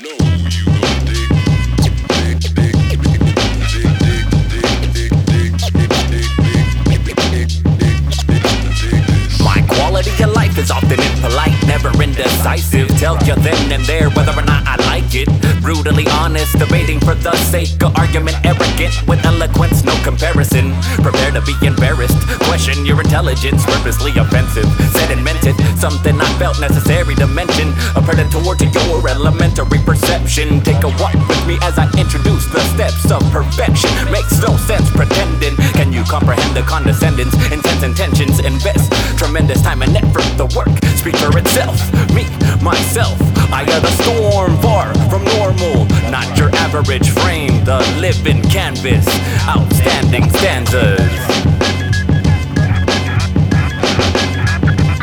My quality of life is often impolite, never indecisive. Tell you then and there whether or not I like it. Brutally honest, debating for the sake of argument. Arrogant with eloquence, no comparison. Prepare to be embarrassed. Question your intelligence, purposely offensive. Said and meant it, something I felt necessary to mention. A predator to your elementary perception. Take a walk with me as I introduce the steps of perfection. Makes no sense pretending. Can you comprehend the condescendence? Intense intentions, invest tremendous time and effort. The work speaks for itself. Me, myself, I am the storm, far from normal. Not your average frame, the living canvas. Outstanding stanzas.